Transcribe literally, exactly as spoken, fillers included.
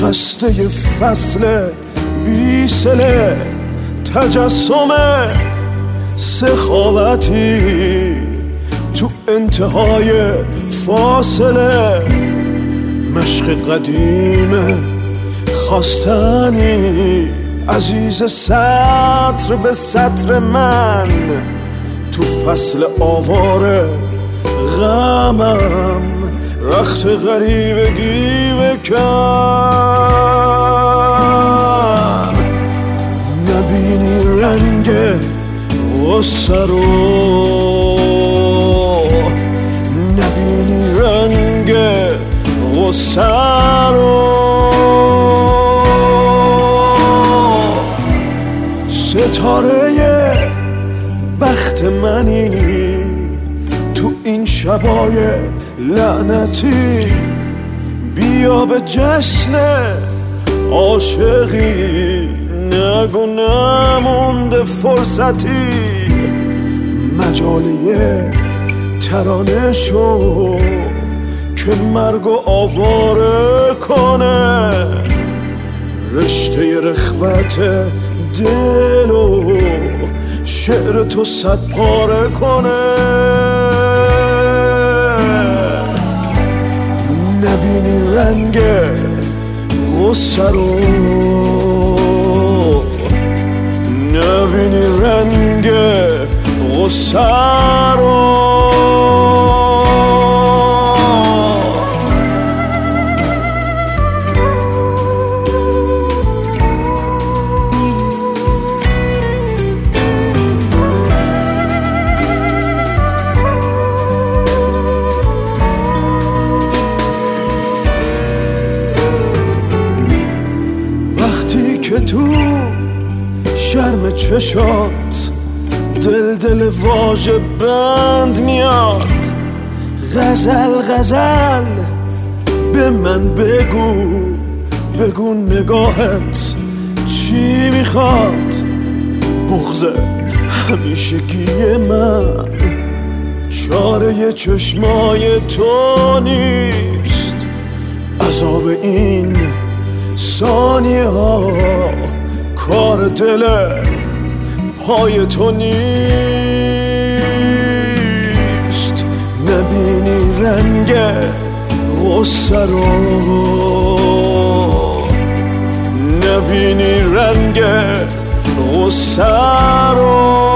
خسته فصل بیسله، تجسم سخاوتی تو انتهای فاصله، مشق قدیم خواستنی عزیز سطر به سطر من، تو فصل آواره غمم رخت غریبگی بکن. نبینی رنگ غصه رو، نبینی رنگ غصه رو، ستاره بخت منی تو این شبای لعنتی، بیا به جشن عاشقی، نگو نمونده فرصتی، مجالیه ترانه شو که مرگو آواره کنه، رشته رخوت دلو شعر تو صد پاره کنه. نبینی رنگ غصه رو، نبینی رنگ غصه رو. وقتی که تو شرم چشات دل دل واژه بند میاد، غزل غزل به من بگو، بگو نگاهت چی میخواد. بغض همیشگی من چاره چشمای تو نیست، عذاب این ثانیه ها کار دل پای تو نیست. نبینی رنگ غصه رو، نبینی رنگ غصه رو.